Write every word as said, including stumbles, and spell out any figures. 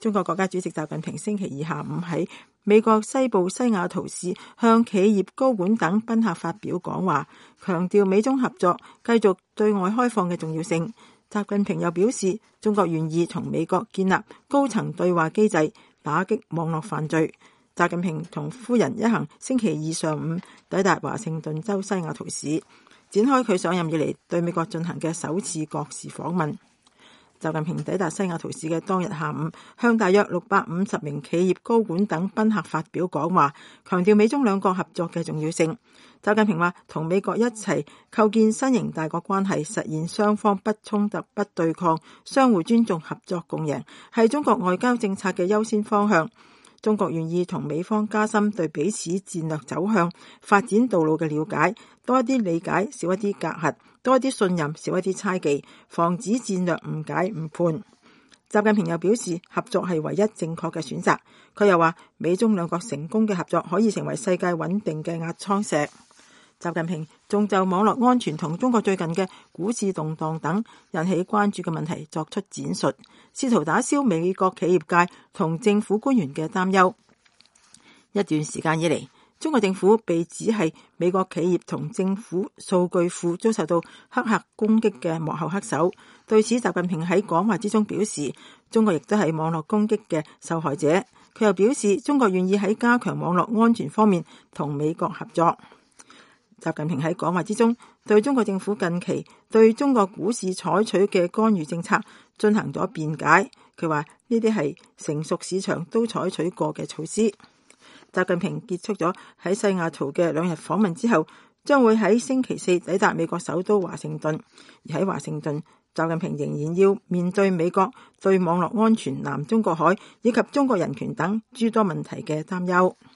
中國國家主席習近平星期二下午喺美國西部西雅圖市向企業高管等賓客發表講話，強調美中合作繼續對外開放嘅重要性。習近平又表示，中國願意同美國建立高層對話機制，打擊網絡犯罪。習近平同夫人一行星期二上午抵達華盛頓州西雅圖市，展開佢上任以嚟對美國進行嘅首次國事訪問。習近平抵達西雅圖市嘅當日下午，向大約六百五十名企業高管等賓客發表講話，強調美中兩國合作嘅重要性。習近平話，同美國一齊構建新型大國關係，實現雙方不衝突、不對抗、相互尊重、合作共贏，係中國外交政策嘅優先方向。中國願意同美方加深對彼此戰略走向、發展道路嘅了解，多一啲理解，少一啲隔閡，多一啲信任，少一啲猜忌，防止戰略誤解誤判。習近平又表示，合作係唯一正確嘅選擇。佢又話，美中兩國成功嘅合作可以成為世界穩定嘅壓艙石。習近平仲就網絡安全同中國最近嘅股市動盪等引起關注嘅問題作出闡述，試圖打消美國企業界同政府官員嘅擔憂。一段時間以嚟，中國政府被指係美國企業同政府數據庫遭受到黑客攻擊嘅幕後黑手。對此，習近平喺講話之中表示，中國亦都係網絡攻擊嘅受害者。佢又表示，中國願意喺加強網絡安全方面同美國合作。習近平喺講話之中對中國政府近期對中國股市採取嘅干預政策進行咗辯解。佢話呢啲係成熟市場都採取過嘅措施。習近平結束咗喺西雅圖嘅兩日訪問之後，將會喺星期四抵達美國首都華盛頓。而喺華盛頓，習近平仍然要面對美國對網絡安全、南中國海以及中國人權等諸多問題嘅擔憂。